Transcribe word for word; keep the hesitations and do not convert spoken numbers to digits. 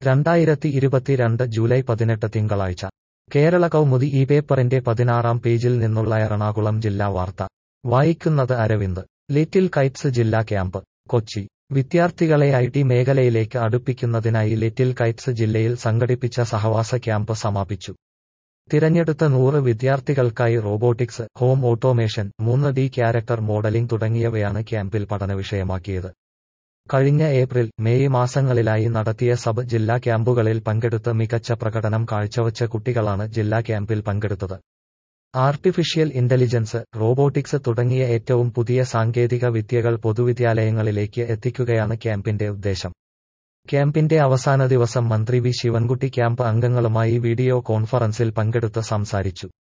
രണ്ടായിരത്തി ഇരുപത്തിരണ്ട് ജൂലൈ പതിനെട്ട് തിങ്കളാഴ്ച കേരള കൗമുദി ഈ പേപ്പറിന്റെ പതിനാറാം പേജിൽ നിന്നുള്ള എറണാകുളം ജില്ലാ വാർത്ത വായിക്കുന്നത് അരവിന്ദ്. ലിറ്റിൽ കൈറ്റ്സ് ജില്ലാ ക്യാമ്പ് കൊച്ചി. വിദ്യാർത്ഥികളെ ഐ ടി മേഖലയിലേക്ക് അടുപ്പിക്കുന്നതിനായി ലിറ്റിൽ കൈറ്റ്സ് ജില്ലയിൽ സംഘടിപ്പിച്ച സഹവാസ ക്യാമ്പ് സമാപിച്ചു. തിരഞ്ഞെടുത്ത നൂറ് വിദ്യാർത്ഥികൾക്കായി റോബോട്ടിക്സ്, ഹോം ഓട്ടോമേഷൻ, മൂന്ന് ഡി ക്യാരക്ടർ മോഡലിംഗ് തുടങ്ങിയവയാണ് ക്യാമ്പിൽ പഠനവിഷയമാക്കിയത്. കഴിഞ്ഞ ഏപ്രിൽ, മെയ് മാസങ്ങളിലായി നടത്തിയ സബ് ജില്ലാ ക്യാമ്പുകളിൽ പങ്കെടുത്ത് മികച്ച പ്രകടനം കാഴ്ചവച്ച കുട്ടികളാണ് ജില്ലാ ക്യാമ്പിൽ പങ്കെടുത്തത്. ആർട്ടിഫിഷ്യൽ ഇന്റലിജൻസ്, റോബോട്ടിക്സ് തുടങ്ങിയ ഏറ്റവും പുതിയ സാങ്കേതിക വിദ്യകൾ പൊതുവിദ്യാലയങ്ങളിലേക്ക് എത്തിക്കുകയാണ് ക്യാമ്പിന്റെ ഉദ്ദേശം. ക്യാമ്പിന്റെ അവസാന ദിവസം മന്ത്രി വി ശിവൻകുട്ടി ക്യാമ്പ് അംഗങ്ങളുമായി വീഡിയോ കോൺഫറൻസിൽ പങ്കെടുത്ത് സംസാരിച്ചു.